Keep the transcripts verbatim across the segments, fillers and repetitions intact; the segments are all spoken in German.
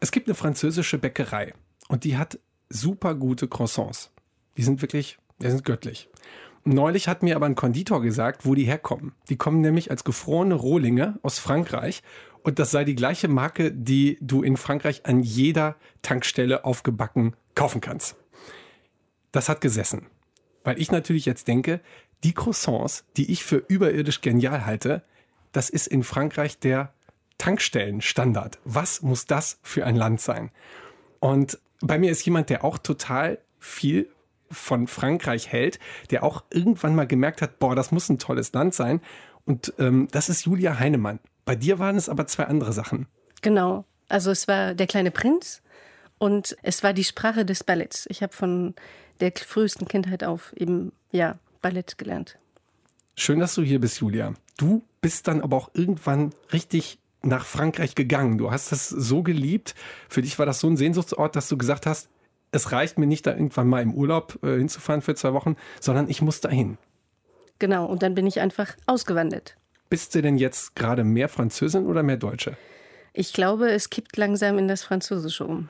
Es gibt eine französische Bäckerei und die hat super gute Croissants. Die sind wirklich, die sind göttlich. Neulich hat mir aber ein Konditor gesagt, wo die herkommen. Die kommen nämlich als gefrorene Rohlinge aus Frankreich und das sei die gleiche Marke, die du in Frankreich an jeder Tankstelle aufgebacken kaufen kannst. Das hat gesessen, weil ich natürlich jetzt denke, die Croissants, die ich für überirdisch genial halte, das ist in Frankreich der Tankstellenstandard. Was muss das für ein Land sein? Und bei mir ist jemand, der auch total viel von Frankreich hält, der auch irgendwann mal gemerkt hat, boah, das muss ein tolles Land sein. Und ähm, das ist Julia Heinemann. Bei dir waren es aber zwei andere Sachen. Genau. Also es war Der kleine Prinz und es war die Sprache des Balletts. Ich habe von der frühesten Kindheit auf eben, ja, Ballett gelernt. Schön, dass du hier bist, Julia. Du bist dann aber auch irgendwann richtig nach Frankreich gegangen. Du hast das so geliebt. Für dich war das so ein Sehnsuchtsort, dass du gesagt hast, es reicht mir nicht, da irgendwann mal im Urlaub äh, hinzufahren für zwei Wochen, sondern ich muss dahin. Genau, und dann bin ich einfach ausgewandert. Bist du denn jetzt gerade mehr Französin oder mehr Deutsche? Ich glaube, es kippt langsam in das Französische um.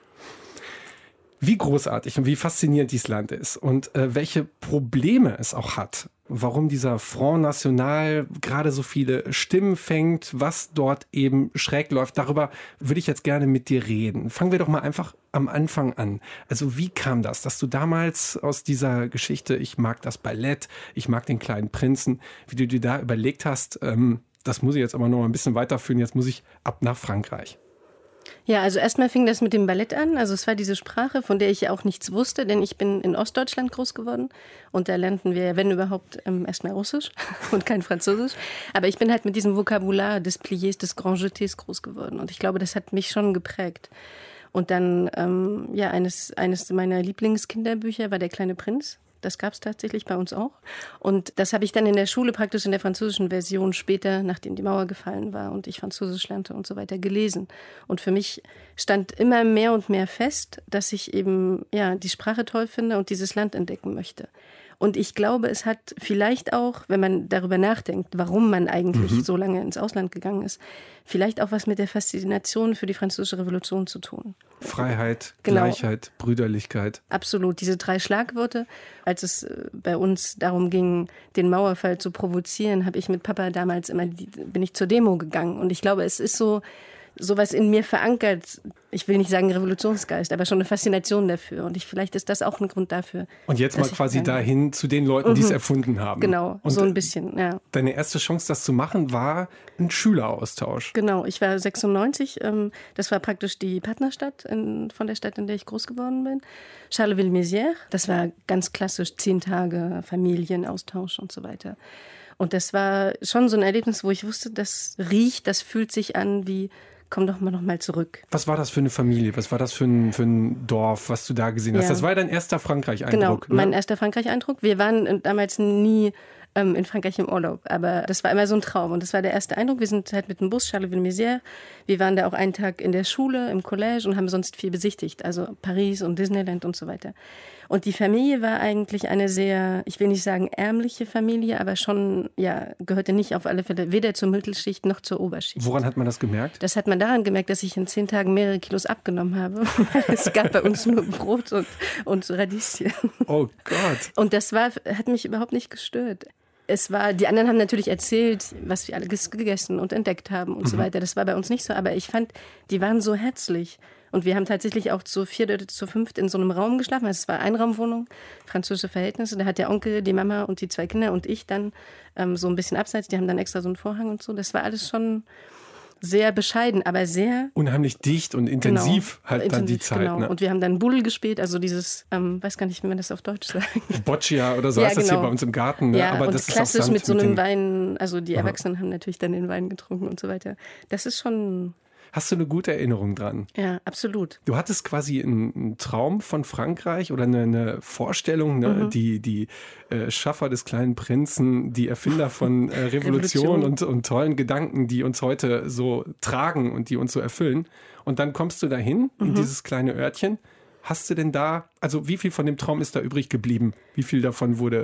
Wie großartig und wie faszinierend dieses Land ist und äh, welche Probleme es auch hat. Warum dieser Front National gerade so viele Stimmen fängt, was dort eben schräg läuft. Darüber würde ich jetzt gerne mit dir reden. Fangen wir doch mal einfach am Anfang an. Also wie kam das, dass du damals aus dieser Geschichte, ich mag das Ballett, ich mag den kleinen Prinzen, wie du dir da überlegt hast, ähm, das muss ich jetzt aber noch mal ein bisschen weiterführen, jetzt muss ich ab nach Frankreich. Ja, also erstmal fing das mit dem Ballett an. Also es war diese Sprache, von der ich ja auch nichts wusste, denn ich bin in Ostdeutschland groß geworden und da lernten wir, wenn überhaupt, ähm, erstmal Russisch und kein Französisch. Aber ich bin halt mit diesem Vokabular des Pliés, des Grand Jetés groß geworden und ich glaube, das hat mich schon geprägt. Und dann, ähm, ja, eines, eines meiner Lieblingskinderbücher war Der kleine Prinz. Das gab es tatsächlich bei uns auch. Und das habe ich dann in der Schule praktisch in der französischen Version später, nachdem die Mauer gefallen war und ich Französisch lernte und so weiter, gelesen. Und für mich stand immer mehr und mehr fest, dass ich eben ja die Sprache toll finde und dieses Land entdecken möchte. Und ich glaube, es hat vielleicht auch, wenn man darüber nachdenkt, warum man eigentlich mhm. so lange ins Ausland gegangen ist, vielleicht auch was mit der Faszination für die Französische Revolution zu tun. Freiheit, genau. Gleichheit, Brüderlichkeit. Absolut, diese drei Schlagworte. Als es bei uns darum ging, den Mauerfall zu provozieren, habe ich mit Papa damals immer, bin ich zur Demo gegangen. Und ich glaube, es ist so sowas in mir verankert, ich will nicht sagen Revolutionsgeist, aber schon eine Faszination dafür. Und ich, vielleicht ist das auch ein Grund dafür. Und jetzt mal quasi dahin zu den Leuten, die es mhm. erfunden haben. Genau, und so ein bisschen, ja. Deine erste Chance, das zu machen, war ein Schüleraustausch. Genau, ich war sechsundneunzig, ähm, das war praktisch die Partnerstadt in, von der Stadt, in der ich groß geworden bin. Charleville-Mézières, das war ganz klassisch, zehn Tage Familienaustausch und so weiter. Und das war schon so ein Erlebnis, wo ich wusste, das riecht, das fühlt sich an wie, komm doch mal noch mal zurück. Was war das für eine Familie? Was war das für ein, für ein Dorf, was du da gesehen hast? Ja. Das war ja dein erster Frankreich-Eindruck. Genau, mein ne? erster Frankreich-Eindruck. Wir waren damals nie ähm, in Frankreich im Urlaub, aber das war immer so ein Traum. Und das war der erste Eindruck. Wir sind halt mit dem Bus Charleville-Mézières. Wir waren da auch einen Tag in der Schule, im Collège und haben sonst viel besichtigt. Also Paris und Disneyland und so weiter. Und die Familie war eigentlich eine sehr, ich will nicht sagen ärmliche Familie, aber schon, ja, gehörte nicht auf alle Fälle weder zur Mittelschicht noch zur Oberschicht. Woran hat man das gemerkt? Das hat man daran gemerkt, dass ich in zehn Tagen mehrere Kilos abgenommen habe. Es gab bei uns nur Brot und, und Radieschen. Oh Gott. Und das war, hat mich überhaupt nicht gestört. Es war, die anderen haben natürlich erzählt, was wir alles gegessen und entdeckt haben und mhm. so weiter. Das war bei uns nicht so, aber ich fand, die waren so herzlich. Und wir haben tatsächlich auch zu viert oder zu fünft in so einem Raum geschlafen. Also es war Einraumwohnung, französische Verhältnisse. Da hat der Onkel, die Mama und die zwei Kinder und ich dann ähm, so ein bisschen abseits. Die haben dann extra so einen Vorhang und so. Das war alles schon sehr bescheiden, aber sehr... Unheimlich dicht und intensiv genau, halt intensiv, dann die Zeit. Genau. Ne? Und wir haben dann Bull gespielt, also dieses, ähm, weiß gar nicht, wie man das auf Deutsch sagt. Boccia oder so ja, heißt genau. das hier bei uns im Garten. Ne? Ja, aber und das klassisch ist auch mit so einem mit Wein, also die Erwachsenen Aha. haben natürlich dann den Wein getrunken und so weiter. Das ist schon... Hast du eine gute Erinnerung dran? Ja, absolut. Du hattest quasi einen, einen Traum von Frankreich oder eine, eine Vorstellung, ne? mhm. die, die äh, Schaffer des kleinen Prinzen, die Erfinder von äh, Revolution, Revolution. Und, und tollen Gedanken, die uns heute so tragen und die uns so erfüllen. Und dann kommst du dahin, mhm. in dieses kleine Örtchen. Hast du denn da, also wie viel von dem Traum ist da übrig geblieben? Wie viel davon wurde...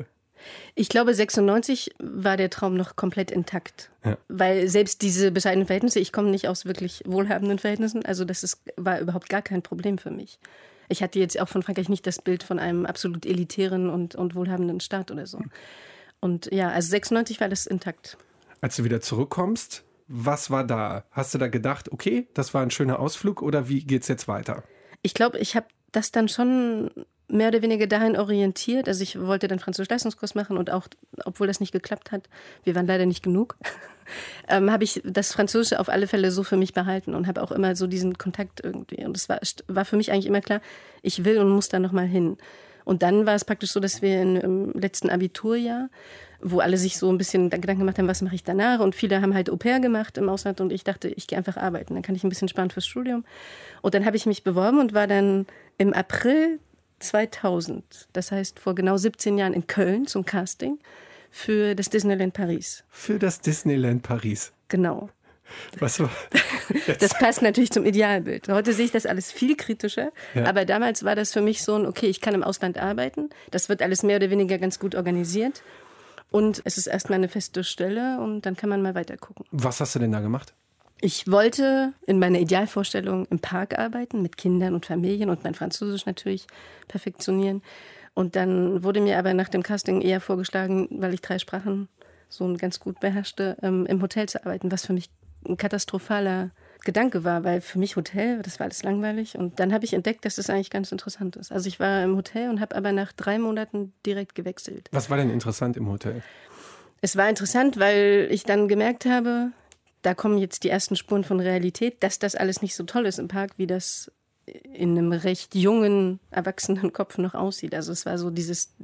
Ich glaube, sechsundneunzig war der Traum noch komplett intakt. Ja. Weil selbst diese bescheidenen Verhältnisse, ich komme nicht aus wirklich wohlhabenden Verhältnissen, also das ist, war überhaupt gar kein Problem für mich. Ich hatte jetzt auch von Frankreich nicht das Bild von einem absolut elitären und, und wohlhabenden Staat oder so. Und ja, also sechsundneunzig war das intakt. Als du wieder zurückkommst, was war da? Hast du da gedacht, okay, das war ein schöner Ausflug oder wie geht's jetzt weiter? Ich glaube, ich habe das dann schon mehr oder weniger dahin orientiert. Also ich wollte dann Französisch-Leistungskurs machen und auch, obwohl das nicht geklappt hat, wir waren leider nicht genug, ähm, habe ich das Französische auf alle Fälle so für mich behalten und habe auch immer so diesen Kontakt irgendwie. Und es war, war für mich eigentlich immer klar, ich will und muss da nochmal hin. Und dann war es praktisch so, dass wir in, im letzten Abiturjahr, wo alle sich so ein bisschen Gedanken gemacht haben, was mache ich danach? Und viele haben halt Au-pair gemacht im Ausland und ich dachte, ich gehe einfach arbeiten. Dann kann ich ein bisschen sparen fürs Studium. Und dann habe ich mich beworben und war dann im April zweitausend, das heißt vor genau siebzehn Jahren in Köln zum Casting für das Disneyland Paris. Für das Disneyland Paris. Genau. Was war das passt natürlich zum Idealbild. Heute sehe ich das alles viel kritischer, ja. aber damals war das für mich so ein, okay, ich kann im Ausland arbeiten, das wird alles mehr oder weniger ganz gut organisiert und es ist erstmal eine feste Stelle und dann kann man mal weiter gucken. Was hast du denn da gemacht? Ich wollte in meiner Idealvorstellung im Park arbeiten, mit Kindern und Familien und mein Französisch natürlich perfektionieren. Und dann wurde mir aber nach dem Casting eher vorgeschlagen, weil ich drei Sprachen so ganz gut beherrschte, ähm, im Hotel zu arbeiten, was für mich ein katastrophaler Gedanke war, weil für mich Hotel, das war alles langweilig. Und dann habe ich entdeckt, dass das eigentlich ganz interessant ist. Also ich war im Hotel und habe aber nach drei Monaten direkt gewechselt. Was war denn interessant im Hotel? Es war interessant, weil ich dann gemerkt habe, da kommen jetzt die ersten Spuren von Realität, dass das alles nicht so toll ist im Park, wie das in einem recht jungen, erwachsenen Kopf noch aussieht. Also es war so dieses,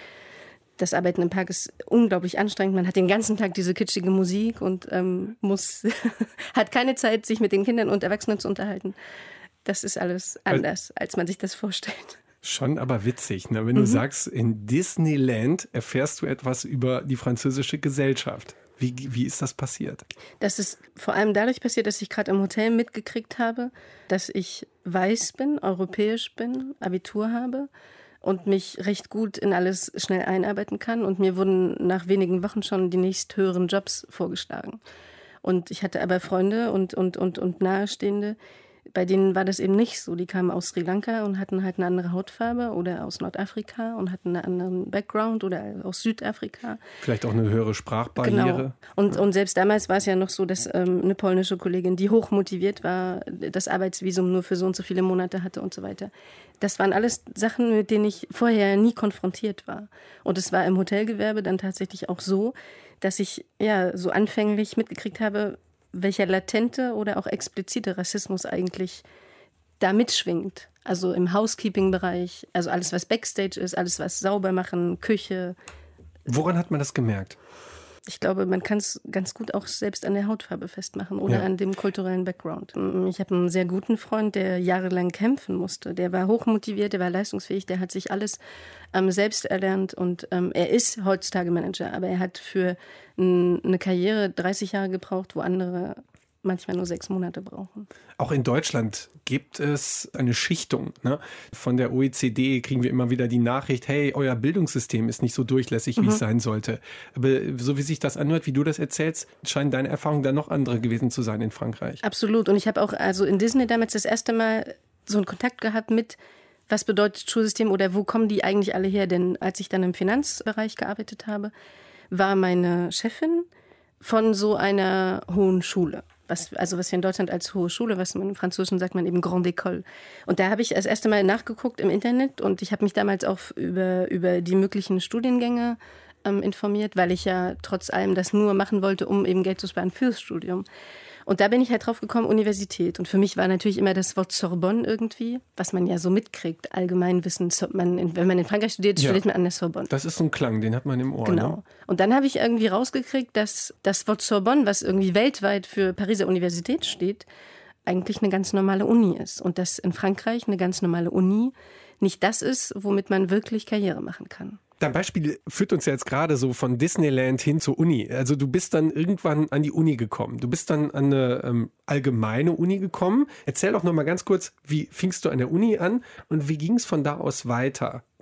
das Arbeiten im Park ist unglaublich anstrengend. Man hat den ganzen Tag diese kitschige Musik und ähm, muss, hat keine Zeit, sich mit den Kindern und Erwachsenen zu unterhalten. Das ist alles anders, als man sich das vorstellt. Schon aber witzig, ne? Wenn mhm. du sagst, in Disneyland erfährst du etwas über die französische Gesellschaft. Wie, wie ist das passiert? Das ist vor allem dadurch passiert, dass ich gerade im Hotel mitgekriegt habe, dass ich weiß bin, europäisch bin, Abitur habe und mich recht gut in alles schnell einarbeiten kann. Und mir wurden nach wenigen Wochen schon die nächsthöheren Jobs vorgeschlagen. Und ich hatte aber Freunde und, und, und, und Nahestehende, bei denen war das eben nicht so. Die kamen aus Sri Lanka und hatten halt eine andere Hautfarbe oder aus Nordafrika und hatten einen anderen Background oder aus Südafrika. Vielleicht auch eine höhere Sprachbarriere. Genau. Und, und selbst damals war es ja noch so, dass ähm, eine polnische Kollegin, die hochmotiviert war, das Arbeitsvisum nur für so und so viele Monate hatte und so weiter. Das waren alles Sachen, mit denen ich vorher nie konfrontiert war. Und es war im Hotelgewerbe dann tatsächlich auch so, dass ich ja so anfänglich mitgekriegt habe, welcher latente oder auch explizite Rassismus eigentlich da mitschwingt. Also im Housekeeping-Bereich, also alles, was Backstage ist, alles, was sauber machen, Küche. Woran hat man das gemerkt? Ich glaube, man kann es ganz gut auch selbst an der Hautfarbe festmachen oder ja. an dem kulturellen Background. Ich habe einen sehr guten Freund, der jahrelang kämpfen musste. Der war hochmotiviert, der war leistungsfähig, der hat sich alles ähm, selbst erlernt und ähm, er ist heutzutage Manager, aber er hat für n- eine Karriere dreißig Jahre gebraucht, wo andere manchmal nur sechs Monate brauchen. Auch in Deutschland gibt es eine Schichtung. Ne? Von der O E C D kriegen wir immer wieder die Nachricht, hey, euer Bildungssystem ist nicht so durchlässig, wie mhm. es sein sollte. Aber so wie sich das anhört, wie du das erzählst, scheinen deine Erfahrungen dann noch andere gewesen zu sein in Frankreich. Absolut. Und ich habe auch also in Disney damals das erste Mal so einen Kontakt gehabt mit, was bedeutet Schulsystem oder wo kommen die eigentlich alle her? Denn als ich dann im Finanzbereich gearbeitet habe, war meine Chefin von so einer hohen Schule. Was, also was wir in Deutschland als hohe Schule, was man im Französischen sagt man eben Grande École. Und da habe ich das erste Mal nachgeguckt im Internet und ich habe mich damals auch über, über die möglichen Studiengänge ähm, informiert, weil ich ja trotz allem das nur machen wollte, um eben Geld zu sparen fürs Studium. Und da bin ich halt drauf gekommen, Universität. Und für mich war natürlich immer das Wort Sorbonne irgendwie, was man ja so mitkriegt, Allgemeinwissen. Man, wenn man in Frankreich studiert, ja. studiert man an der Sorbonne. Das ist so ein Klang, den hat man im Ohr. Genau. Ne? Und dann habe ich irgendwie rausgekriegt, dass das Wort Sorbonne, was irgendwie weltweit für Pariser Universität steht, eigentlich eine ganz normale Uni ist. Und dass in Frankreich eine ganz normale Uni nicht das ist, womit man wirklich Karriere machen kann. Dein Beispiel führt uns ja jetzt gerade so von Disneyland hin zur Uni. Also du bist dann irgendwann an die Uni gekommen. Du bist dann an eine ähm, allgemeine Uni gekommen. Erzähl doch noch mal ganz kurz, wie fingst du an der Uni an und wie ging es von da aus weiter?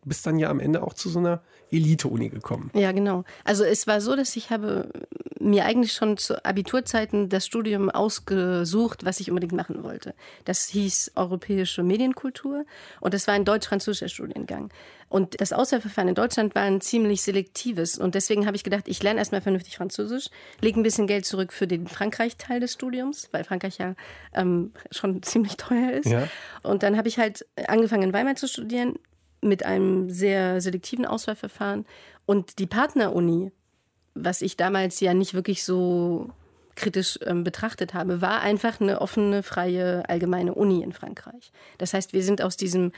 bist dann ja am Ende auch zu so einer Elite-Uni gekommen. Ja, genau. Also es war so, dass ich habe mir eigentlich schon zu Abiturzeiten das Studium ausgesucht, was ich unbedingt machen wollte. Das hieß Europäische Medienkultur und das war ein deutsch-französischer Studiengang. Und das Auswahlverfahren in Deutschland war ein ziemlich selektives und deswegen habe ich gedacht, ich lerne erstmal vernünftig Französisch, lege ein bisschen Geld zurück für den Frankreich-Teil des Studiums, weil Frankreich ja ähm, schon ziemlich teuer ist. Ja. Und dann habe ich halt angefangen in Weimar zu studieren, mit einem sehr selektiven Auswahlverfahren. Und die Partneruni, was ich damals ja nicht wirklich so kritisch ähm, betrachtet habe, war einfach eine offene, freie, allgemeine Uni in Frankreich. Das heißt, wir sind aus diesem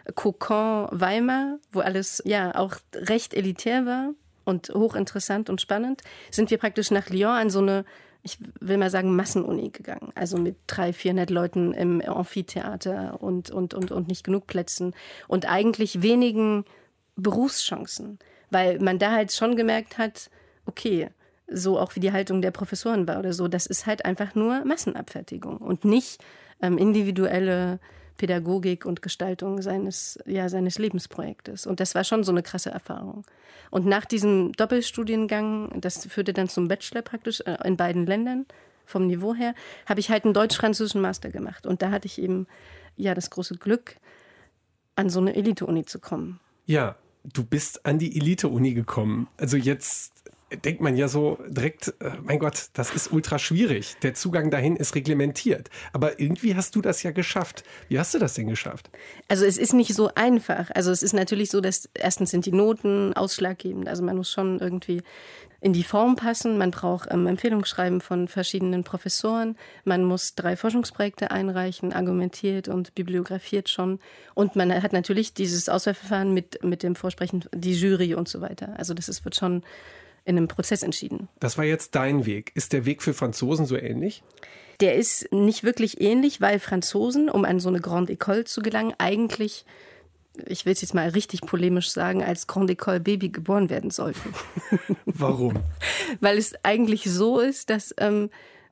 Kokon Weimar, wo alles ja auch recht elitär war und hochinteressant und spannend, sind wir praktisch nach Lyon an so eine, ich will mal sagen, Massenuni gegangen. Also mit dreihundert, vierhundert Leuten im Amphitheater und, und, und, und nicht genug Plätzen und eigentlich wenigen Berufschancen, weil man da halt schon gemerkt hat, okay, so auch wie die Haltung der Professoren war oder so, das ist halt einfach nur Massenabfertigung und nicht ähm, individuelle Pädagogik und Gestaltung seines, ja, seines Lebensprojektes. Und das war schon so eine krasse Erfahrung. Und nach diesem Doppelstudiengang, das führte dann zum Bachelor praktisch in beiden Ländern, vom Niveau her, habe ich halt einen deutsch-französischen Master gemacht. Und da hatte ich eben ja das große Glück, an so eine Elite-Uni zu kommen. Ja, du bist an die Elite-Uni gekommen. Also jetzt denkt man ja so direkt, mein Gott, das ist ultra schwierig. Der Zugang dahin ist reglementiert. Aber irgendwie hast du das ja geschafft. Wie hast du das denn geschafft? Also es ist nicht so einfach. Also es ist natürlich so, dass erstens sind die Noten ausschlaggebend. Also man muss schon irgendwie in die Form passen. Man braucht ähm, Empfehlungsschreiben von verschiedenen Professoren. Man muss drei Forschungsprojekte einreichen, argumentiert und bibliografiert schon. Und man hat natürlich dieses Auswahlverfahren mit, mit dem Vorsprechen, die Jury und so weiter. Also das ist, wird schon in einem Prozess entschieden. Das war jetzt dein Weg. Ist der Weg für Franzosen so ähnlich? Der ist nicht wirklich ähnlich, weil Franzosen, um an so eine Grande École zu gelangen, eigentlich, ich will es jetzt mal richtig polemisch sagen, als Grande École Baby geboren werden sollten. Warum? Weil es eigentlich so ist, dass ähm,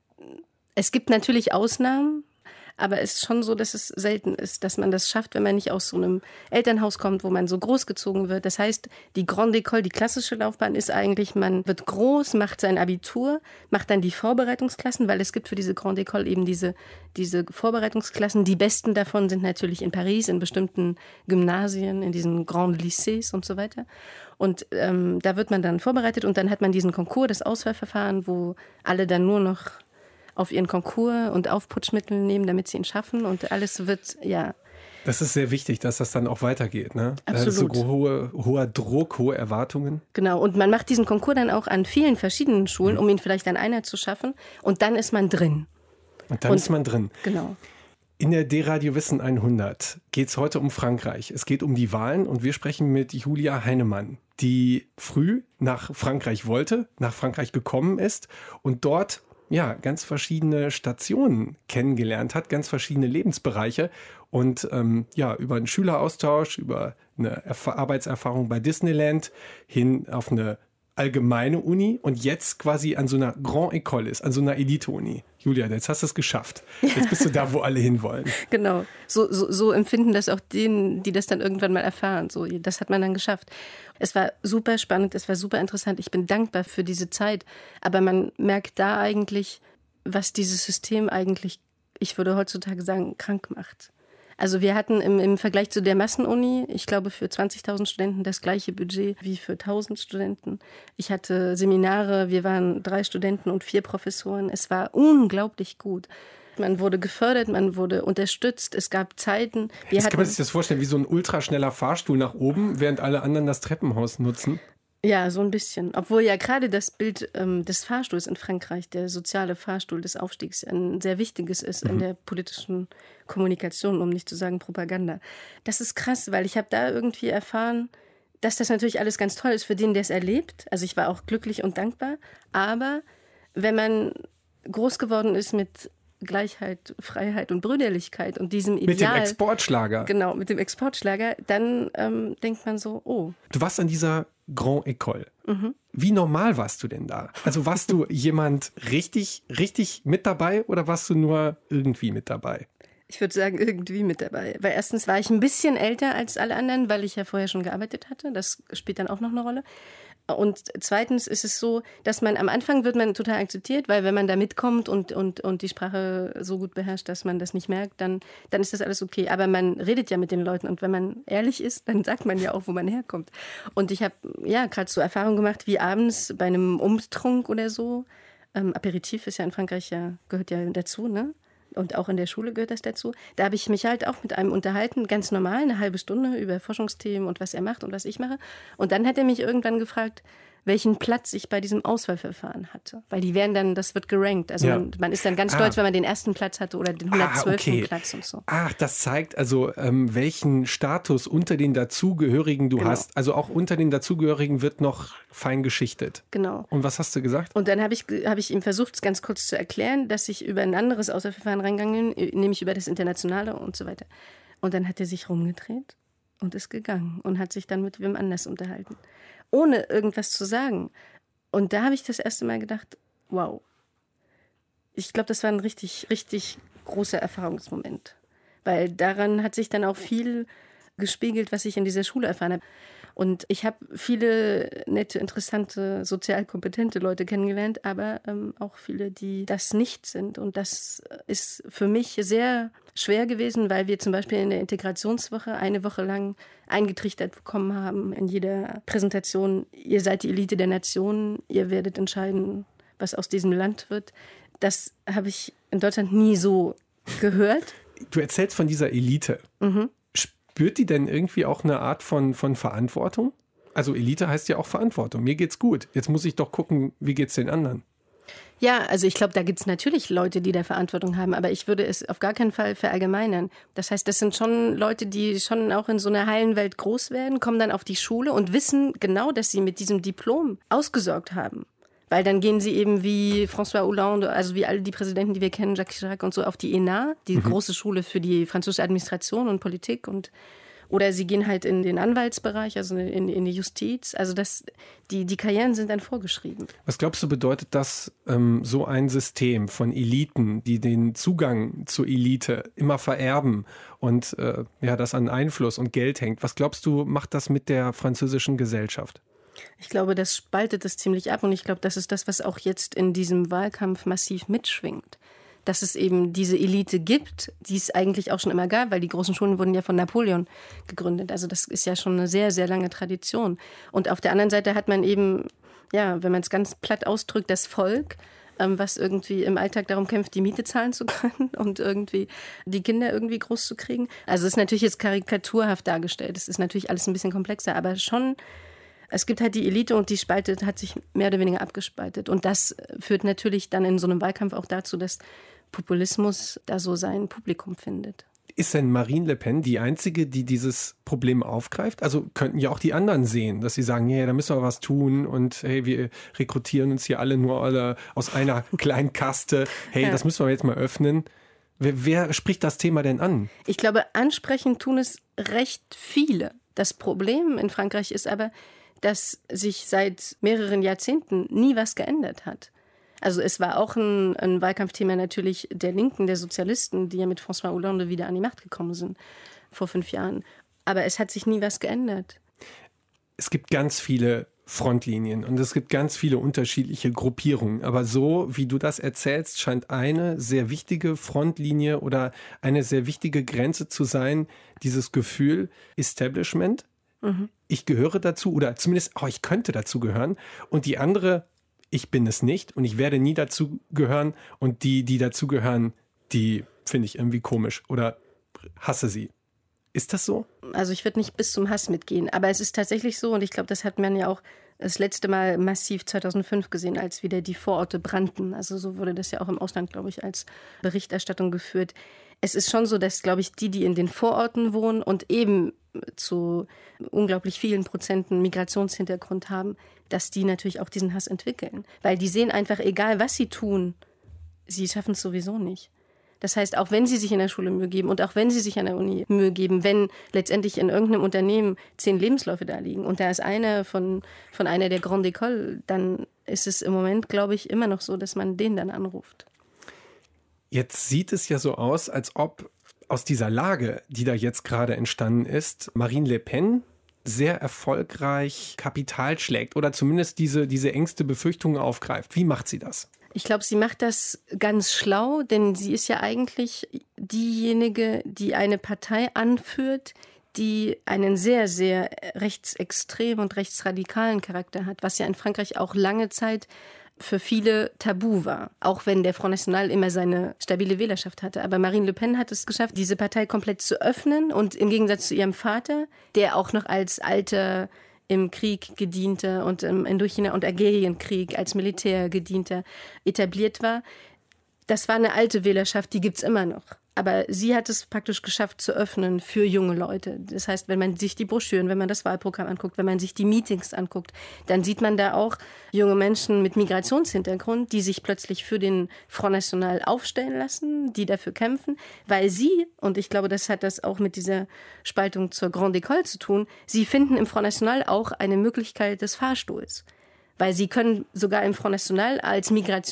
es gibt natürlich Ausnahmen, aber es ist schon so, dass es selten ist, dass man das schafft, wenn man nicht aus so einem Elternhaus kommt, wo man so großgezogen wird. Das heißt, die Grande École, die klassische Laufbahn ist eigentlich, man wird groß, macht sein Abitur, macht dann die Vorbereitungsklassen, weil es gibt für diese Grande École eben diese, diese Vorbereitungsklassen. Die besten davon sind natürlich in Paris, in bestimmten Gymnasien, in diesen Grands Lycées und so weiter. Und ähm, da wird man dann vorbereitet und dann hat man diesen Konkurs, das Auswahlverfahren, wo alle dann nur noch auf ihren Konkurs und Aufputschmittel nehmen, damit sie ihn schaffen und alles wird, ja. Das ist sehr wichtig, dass das dann auch weitergeht, ne? Absolut. So hohe, hoher Druck, hohe Erwartungen. Genau, und man macht diesen Konkurs dann auch an vielen verschiedenen Schulen, um ihn vielleicht an einer zu schaffen und dann ist man drin. Und dann und, ist man drin. Genau. In der D-Radio Wissen hundert geht es heute um Frankreich. Es geht um die Wahlen und wir sprechen mit Julia Heinemann, die früh nach Frankreich wollte, nach Frankreich gekommen ist und dort ja, ganz verschiedene Stationen kennengelernt hat, ganz verschiedene Lebensbereiche und ähm, ja, über einen Schüleraustausch, über eine Erf- Arbeitserfahrung bei Disneyland hin auf eine allgemeine Uni und jetzt quasi an so einer Grande École ist, an so einer Elite-Uni. Julia, jetzt hast du es geschafft. Jetzt bist du da, wo alle hinwollen. Genau, so, so, so empfinden das auch denen, die das dann irgendwann mal erfahren. So, das hat man dann geschafft. Es war super spannend, es war super interessant. Ich bin dankbar für diese Zeit. Aber man merkt da eigentlich, was dieses System eigentlich, ich würde heutzutage sagen, krank macht. Also wir hatten im, im Vergleich zu der Massenuni, ich glaube für zwanzigtausend Studenten das gleiche Budget wie für tausend Studenten. Ich hatte Seminare, wir waren drei Studenten und vier Professoren. Es war unglaublich gut. Man wurde gefördert, man wurde unterstützt, es gab Zeiten. Wir Jetzt kann man sich das vorstellen, wie so ein ultraschneller Fahrstuhl nach oben, während alle anderen das Treppenhaus nutzen. Ja, so ein bisschen. Obwohl ja gerade das Bild ähm, des Fahrstuhls in Frankreich, der soziale Fahrstuhl des Aufstiegs, ein sehr wichtiges ist mhm. in der politischen Kommunikation, um nicht zu sagen Propaganda. Das ist krass, weil ich habe da irgendwie erfahren, dass das natürlich alles ganz toll ist für den, der es erlebt. Also ich war auch glücklich und dankbar. Aber wenn man groß geworden ist mit Gleichheit, Freiheit und Brüderlichkeit und diesem Ideal. Mit dem Exportschlager. Genau, mit dem Exportschlager. Dann ähm, denkt man so, oh. Du warst an dieser Grande École. Mhm. Wie normal warst du denn da? Also warst du jemand richtig, richtig mit dabei oder warst du nur irgendwie mit dabei? Ich würde sagen, irgendwie mit dabei. Weil erstens war ich ein bisschen älter als alle anderen, weil ich ja vorher schon gearbeitet hatte. Das spielt dann auch noch eine Rolle. Und zweitens ist es so, dass man am Anfang wird man total akzeptiert, weil wenn man da mitkommt und, und, und die Sprache so gut beherrscht, dass man das nicht merkt, dann, dann ist das alles okay. Aber man redet ja mit den Leuten und wenn man ehrlich ist, dann sagt man ja auch, wo man herkommt. Und ich habe ja gerade so Erfahrungen gemacht, wie abends bei einem Umtrunk oder so. Ähm, Aperitif ist ja in Frankreich ja, gehört ja dazu, ne? Und auch in der Schule gehört das dazu. Da habe ich mich halt auch mit einem unterhalten, ganz normal, eine halbe Stunde über Forschungsthemen und was er macht und was ich mache. Und dann hat er mich irgendwann gefragt, welchen Platz ich bei diesem Auswahlverfahren hatte. Weil die werden dann, das wird gerankt. Also ja. man, man ist dann ganz ah. stolz, wenn man den ersten Platz hatte oder den hundertzwölften Ah, okay. Platz und so. Ach, das zeigt also, ähm, welchen Status unter den Dazugehörigen du genau. hast. Also auch unter den Dazugehörigen wird noch fein geschichtet. Genau. Und was hast du gesagt? Und dann habe ich, hab ich ihm versucht, es ganz kurz zu erklären, dass ich über ein anderes Auswahlverfahren reingegangen bin, nämlich über das Internationale und so weiter. Und dann hat er sich rumgedreht und ist gegangen und hat sich dann mit wem anders unterhalten. Ohne irgendwas zu sagen. Und da habe ich das erste Mal gedacht, wow. Ich glaube, das war ein richtig, richtig großer Erfahrungsmoment. Weil daran hat sich dann auch viel gespiegelt, was ich in dieser Schule erfahren habe. Und ich habe viele nette, interessante, sozial kompetente Leute kennengelernt, aber ähm, auch viele, die das nicht sind. Und das ist für mich sehr schwer gewesen, weil wir zum Beispiel in der Integrationswoche eine Woche lang eingetrichtert bekommen haben in jeder Präsentation, ihr seid die Elite der Nation, ihr werdet entscheiden, was aus diesem Land wird. Das habe ich in Deutschland nie so gehört. Du erzählst von dieser Elite. Mhm. Spürt die denn irgendwie auch eine Art von, von Verantwortung? Also Elite heißt ja auch Verantwortung. Mir geht's gut. Jetzt muss ich doch gucken, wie geht's den anderen? Ja, also ich glaube, da gibt es natürlich Leute, die da Verantwortung haben, aber ich würde es auf gar keinen Fall verallgemeinern. Das heißt, das sind schon Leute, die schon auch in so einer heilen Welt groß werden, kommen dann auf die Schule und wissen genau, dass sie mit diesem Diplom ausgesorgt haben. Weil dann gehen sie eben wie François Hollande, also wie alle die Präsidenten, die wir kennen, Jacques Chirac und so, auf die E N A, die mhm. große Schule für die französische Administration und Politik. Und oder sie gehen halt in den Anwaltsbereich, also in, in die Justiz. Also das, die, die Karrieren sind dann vorgeschrieben. Was glaubst du, bedeutet das, ähm, so ein System von Eliten, die den Zugang zur Elite immer vererben und äh, ja, das an Einfluss und Geld hängt? Was glaubst du, macht das mit der französischen Gesellschaft? Ich glaube, das spaltet es ziemlich ab und ich glaube, das ist das, was auch jetzt in diesem Wahlkampf massiv mitschwingt. Dass es eben diese Elite gibt, die es eigentlich auch schon immer gab, weil die großen Schulen wurden ja von Napoleon gegründet. Also das ist ja schon eine sehr, sehr lange Tradition. Und auf der anderen Seite hat man eben, ja, wenn man es ganz platt ausdrückt, das Volk, ähm, was irgendwie im Alltag darum kämpft, die Miete zahlen zu können und irgendwie die Kinder irgendwie groß zu kriegen. Also es ist natürlich jetzt karikaturhaft dargestellt. Es ist natürlich alles ein bisschen komplexer, aber schon. Es gibt halt die Elite und die spaltet, hat sich mehr oder weniger abgespaltet. Und das führt natürlich dann in so einem Wahlkampf auch dazu, dass Populismus da so sein Publikum findet. Ist denn Marine Le Pen die Einzige, die dieses Problem aufgreift? Also könnten ja auch die anderen sehen, dass sie sagen, ja, da müssen wir was tun und hey, wir rekrutieren uns hier alle nur alle aus einer kleinen Kaste. Hey, ja. Das müssen wir jetzt mal öffnen. Wer, wer spricht das Thema denn an? Ich glaube, ansprechen tun es recht viele. Das Problem in Frankreich ist aber, dass sich seit mehreren Jahrzehnten nie was geändert hat. Also es war auch ein, ein Wahlkampfthema natürlich der Linken, der Sozialisten, die ja mit François Hollande wieder an die Macht gekommen sind vor fünf Jahren. Aber es hat sich nie was geändert. Es gibt ganz viele Frontlinien und es gibt ganz viele unterschiedliche Gruppierungen. Aber so, wie du das erzählst, scheint eine sehr wichtige Frontlinie oder eine sehr wichtige Grenze zu sein, dieses Gefühl Establishment. Mhm. Ich gehöre dazu oder zumindest, oh, ich könnte dazu gehören. Und die andere, ich bin es nicht und ich werde nie dazu gehören. Und die, die dazu gehören, die finde ich irgendwie komisch oder hasse sie. Ist das so? Also ich würde nicht bis zum Hass mitgehen, aber es ist tatsächlich so und ich glaube, das hat man ja auch das letzte Mal massiv zweitausendfünf gesehen, als wieder die Vororte brannten. Also so wurde das ja auch im Ausland, glaube ich, als Berichterstattung geführt. Es ist schon so, dass, glaube ich, die, die in den Vororten wohnen und eben zu unglaublich vielen Prozenten Migrationshintergrund haben, dass die natürlich auch diesen Hass entwickeln. Weil die sehen einfach, egal was sie tun, sie schaffen es sowieso nicht. Das heißt, auch wenn sie sich in der Schule Mühe geben und auch wenn sie sich an der Uni Mühe geben, wenn letztendlich in irgendeinem Unternehmen zehn Lebensläufe da liegen und da ist einer von, von einer der Grande École, dann ist es im Moment, glaube ich, immer noch so, dass man den dann anruft. Jetzt sieht es ja so aus, als ob aus dieser Lage, die da jetzt gerade entstanden ist, Marine Le Pen sehr erfolgreich Kapital schlägt oder zumindest diese, diese Ängste, Befürchtungen aufgreift. Wie macht sie das? Ich glaube, sie macht das ganz schlau, denn sie ist ja eigentlich diejenige, die eine Partei anführt, die einen sehr, sehr rechtsextremen und rechtsradikalen Charakter hat, was ja in Frankreich auch lange Zeit für viele tabu war, auch wenn der Front National immer seine stabile Wählerschaft hatte. Aber Marine Le Pen hat es geschafft, diese Partei komplett zu öffnen und im Gegensatz zu ihrem Vater, der auch noch als alter im Krieg gedienter und im Indochina- und Algerienkrieg als Militär gedienter etabliert war, das war eine alte Wählerschaft, die gibt's immer noch. Aber sie hat es praktisch geschafft zu öffnen für junge Leute. Das heißt, wenn man sich die Broschüren, wenn man das Wahlprogramm anguckt, wenn man sich die Meetings anguckt, dann sieht man da auch junge Menschen mit Migrationshintergrund, die sich plötzlich für den Front National aufstellen lassen, die dafür kämpfen, weil sie, und ich glaube, das hat das auch mit dieser Spaltung zur Grande École zu tun, sie finden im Front National auch eine Möglichkeit des Fahrstuhls. Weil sie können sogar im Front National als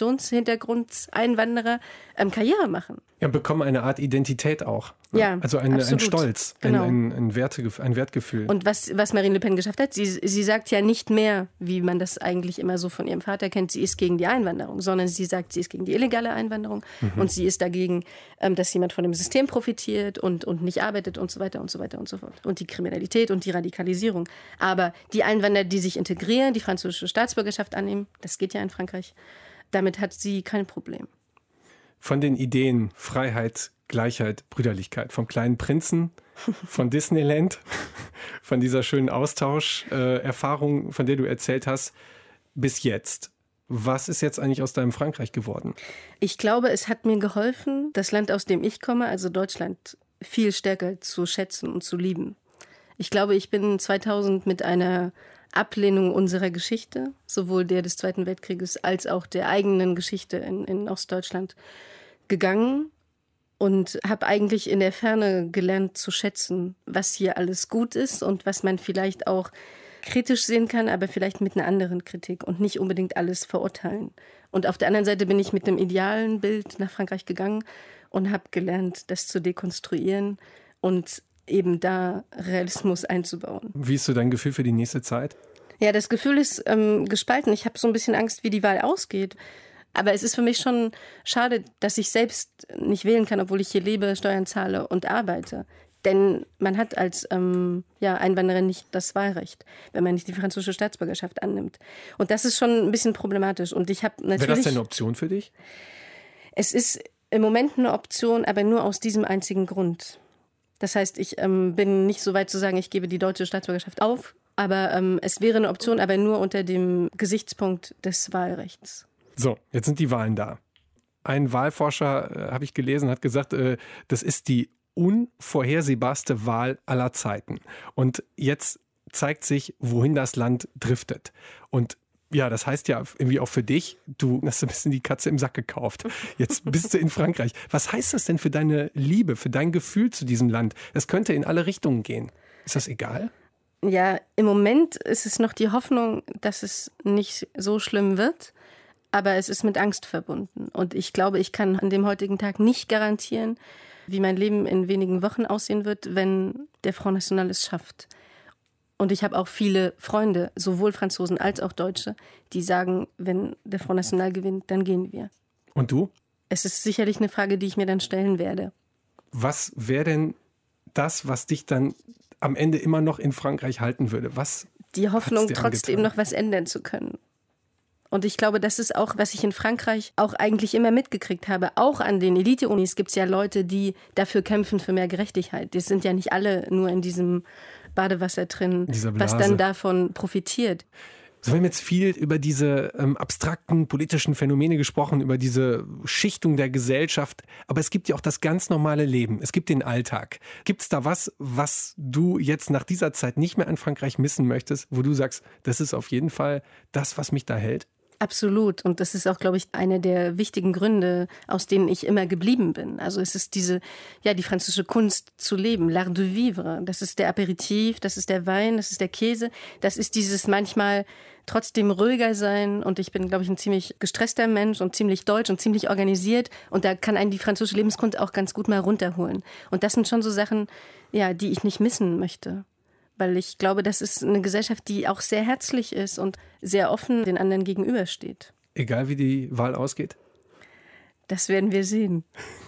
Migrationshintergrund-Einwanderer ähm, Karriere machen. Ja, bekommen eine Art Identität auch. Ne? Ja, also ein, ein Stolz, genau. ein, ein, ein, Werte, ein Wertgefühl. Und was, was Marine Le Pen geschafft hat, sie, sie sagt ja nicht mehr, wie man das eigentlich immer so von ihrem Vater kennt, sie ist gegen die Einwanderung, sondern sie sagt, sie ist gegen die illegale Einwanderung mhm. und sie ist dagegen, ähm, dass jemand von dem System profitiert und, und nicht arbeitet und so weiter und so weiter und so fort. Und die Kriminalität und die Radikalisierung. Aber die Einwanderer, die sich integrieren, die französische Staatsbürgerschaft annehmen, das geht ja in Frankreich, damit hat sie kein Problem. Von den Ideen Freiheit, Gleichheit, Brüderlichkeit, vom kleinen Prinzen, von Disneyland, von dieser schönen Austausch-Erfahrung, äh, von der du erzählt hast, bis jetzt. Was ist jetzt eigentlich aus deinem Frankreich geworden? Ich glaube, es hat mir geholfen, das Land, aus dem ich komme, also Deutschland, viel stärker zu schätzen und zu lieben. Ich glaube, ich bin zweitausend mit einer Ablehnung unserer Geschichte, sowohl der des Zweiten Weltkrieges als auch der eigenen Geschichte in, in Ostdeutschland, gegangen und habe eigentlich in der Ferne gelernt zu schätzen, was hier alles gut ist und was man vielleicht auch kritisch sehen kann, aber vielleicht mit einer anderen Kritik und nicht unbedingt alles verurteilen. Und auf der anderen Seite bin ich mit einem idealen Bild nach Frankreich gegangen und habe gelernt, das zu dekonstruieren und eben da Realismus einzubauen. Wie ist so dein Gefühl für die nächste Zeit? Ja, das Gefühl ist ähm, gespalten. Ich habe so ein bisschen Angst, wie die Wahl ausgeht. Aber es ist für mich schon schade, dass ich selbst nicht wählen kann, obwohl ich hier lebe, Steuern zahle und arbeite. Denn man hat als ähm, ja, Einwanderer nicht das Wahlrecht, wenn man nicht die französische Staatsbürgerschaft annimmt. Und das ist schon ein bisschen problematisch. Und ich habe natürlich. Wäre das denn eine Option für dich? Es ist im Moment eine Option, aber nur aus diesem einzigen Grund. Das heißt, ich ähm, bin nicht so weit zu sagen, ich gebe die deutsche Staatsbürgerschaft auf. Aber ähm, es wäre eine Option, aber nur unter dem Gesichtspunkt des Wahlrechts. So, jetzt sind die Wahlen da. Ein Wahlforscher, äh, habe ich gelesen, hat gesagt, äh, das ist die unvorhersehbarste Wahl aller Zeiten. Und jetzt zeigt sich, wohin das Land driftet. Und ja, das heißt ja irgendwie auch für dich, du hast ein bisschen die Katze im Sack gekauft. Jetzt bist du in Frankreich. Was heißt das denn für deine Liebe, für dein Gefühl zu diesem Land? Es könnte in alle Richtungen gehen. Ist das egal? Ja, im Moment ist es noch die Hoffnung, dass es nicht so schlimm wird. Aber es ist mit Angst verbunden. Und ich glaube, ich kann an dem heutigen Tag nicht garantieren, wie mein Leben in wenigen Wochen aussehen wird, wenn der Front National es schafft. Und ich habe auch viele Freunde, sowohl Franzosen als auch Deutsche, die sagen, wenn der Front National gewinnt, dann gehen wir. Und du? Es ist sicherlich eine Frage, die ich mir dann stellen werde. Was wäre denn das, was dich dann am Ende immer noch in Frankreich halten würde? Was die Hoffnung, trotzdem angetan? noch was ändern zu können. Und ich glaube, das ist auch, was ich in Frankreich auch eigentlich immer mitgekriegt habe. Auch an den Elite-Unis gibt es ja Leute, die dafür kämpfen für mehr Gerechtigkeit. Die sind ja nicht alle nur in diesem Badewasser drin, was dann davon profitiert. So, wir haben jetzt viel über diese ähm, abstrakten politischen Phänomene gesprochen, über diese Schichtung der Gesellschaft. Aber es gibt ja auch das ganz normale Leben. Es gibt den Alltag. Gibt es da was, was du jetzt nach dieser Zeit nicht mehr an Frankreich missen möchtest, wo du sagst, das ist auf jeden Fall das, was mich da hält? Absolut. Und das ist auch, glaube ich, einer der wichtigen Gründe, aus denen ich immer geblieben bin. Also es ist diese, ja, die französische Kunst zu leben, l'art de vivre. Das ist der Aperitif, das ist der Wein, das ist der Käse. Das ist dieses manchmal trotzdem ruhiger sein. Und ich bin, glaube ich, ein ziemlich gestresster Mensch und ziemlich deutsch und ziemlich organisiert. Und da kann einen die französische Lebenskunst auch ganz gut mal runterholen. Und das sind schon so Sachen, ja, die ich nicht missen möchte. Weil ich glaube, das ist eine Gesellschaft, die auch sehr herzlich ist und sehr offen den anderen gegenübersteht. Egal wie die Wahl ausgeht? Das werden wir sehen.